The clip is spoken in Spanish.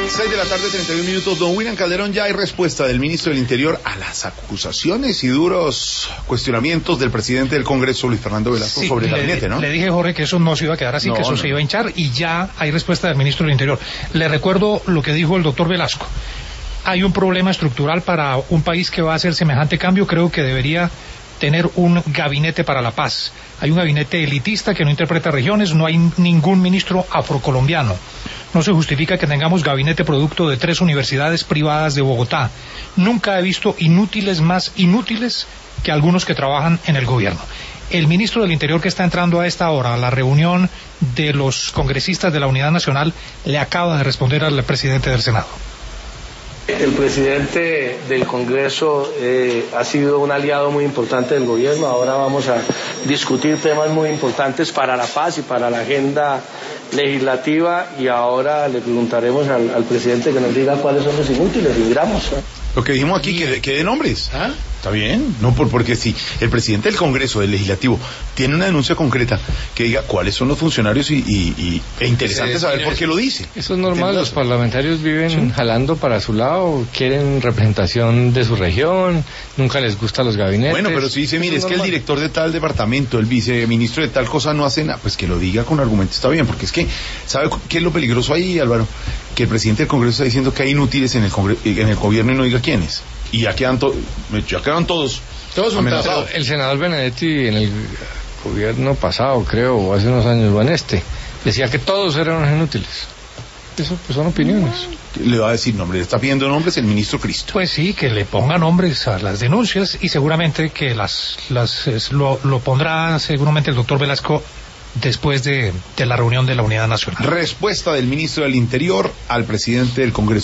6 de la tarde, 31 minutos. Don William Calderón, ya hay respuesta del ministro del Interior a las acusaciones y duros cuestionamientos del presidente del Congreso, Luis Fernando Velasco, sobre el gabinete, ¿no? Le dije, Jorge, que eso no se iba a quedar así, que eso se iba a hinchar, y ya hay respuesta del ministro del Interior. Le recuerdo lo que dijo el doctor Velasco. Hay un problema estructural para un país que va a hacer semejante cambio. Creo que debería tener un gabinete para la paz. Hay un gabinete elitista que no interpreta regiones, no hay ningún ministro afrocolombiano. No se justifica que tengamos gabinete producto de 3 universidades privadas de Bogotá. Nunca he visto inútiles más inútiles que algunos que trabajan en el gobierno. El ministro del Interior, que está entrando a esta hora a la reunión de los congresistas de la Unidad Nacional, le acaba de responder al presidente del Senado. El presidente del Congreso ha sido un aliado muy importante del gobierno. Ahora vamos a discutir temas muy importantes para la paz y para la agenda legislativa, y ahora le preguntaremos al presidente que nos diga cuáles son los inútiles y miramos. Lo que dijimos aquí, que dé nombres. ¿Ah? Está bien, no porque si el presidente del Congreso, del Legislativo, tiene una denuncia concreta que diga cuáles son los funcionarios e interesante saber por qué lo dice. Eso es normal, los parlamentarios viven jalando para su lado, quieren representación de su región, nunca les gustan los gabinetes. Bueno, pero si dice, mire, es que el director de tal departamento, el viceministro de tal cosa no hace nada, pues que lo diga con argumentos, está bien, porque es que, ¿sabe qué es lo peligroso ahí, Álvaro? Que el presidente del Congreso está diciendo que hay inútiles en el gobierno y no diga quiénes. Y ya quedan todos amenazados. El senador Benedetti en el gobierno pasado, creo, o hace unos años, o en este, decía que todos eran unos inútiles. Eso pues son opiniones. Le va a decir nombres, le está pidiendo nombres el ministro Cristo. Pues sí, que le ponga nombres a las denuncias, y seguramente que lo pondrá seguramente el doctor Velasco después de la reunión de la Unidad Nacional. Respuesta del ministro del Interior al presidente del Congreso.